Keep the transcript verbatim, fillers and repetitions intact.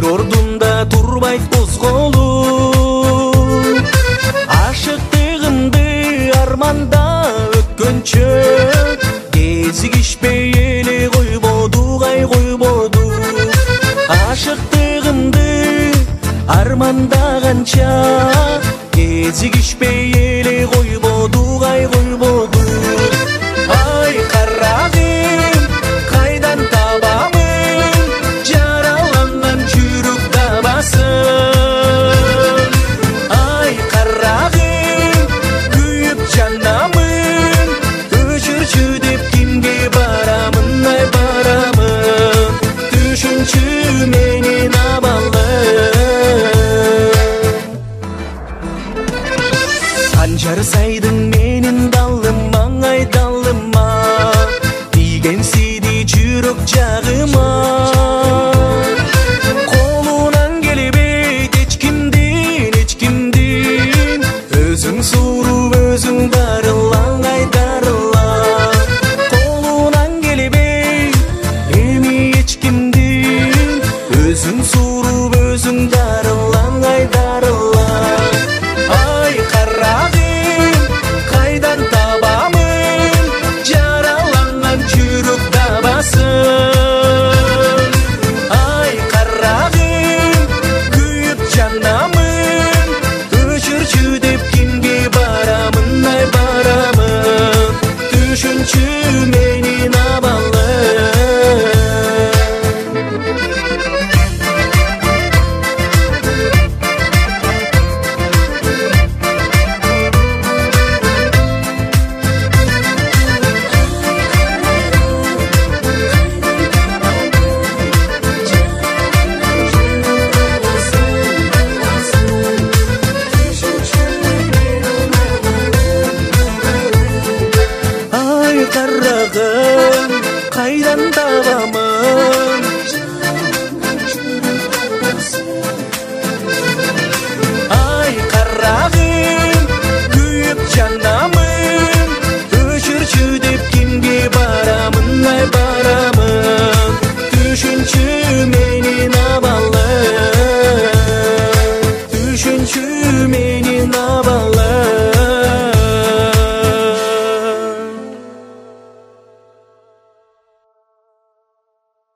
bir ordunda turbayt kозголуп. Aşıktığımdı armanda ötkönчө, кезигишпей эле койбодук ай койбодук. Aşıktığımdı armanda kança, кезигишпей эле койбодук ай койбодук. Ay karagım kaydan tabamın, jaralangan жүрөк табасын. Ay karagım kүйүп жанамын, өчүрчү деп кимге барамын, ай барамын. Түшүнчү менин абалым, Анжар сайдың менин далым, аңай далыма тийген сиди жүрөк жагыма. Колунан келбейт эч кимдин, эч кимдин, өзүң сууруп өзүң дарыла, ай дарыла. Колунан келбейт эми эч кимдин, өзүң сууруп өзүң дарыла, ай дарыла. Ay karagım kaydan tabamın, jaralangan жүрөк табасын. Ay karagım kүйүп жанамын, өчүрчү деп кимге барамын, ай барамын. Түшүнчү менин абалым. Ay karagım kaydan tabamın, ay karagım kүйүп жанамын, өчүрчү деп кимге барамын, ай барамын. Түшүнчү менин абалым, түшүнчү менин абалым.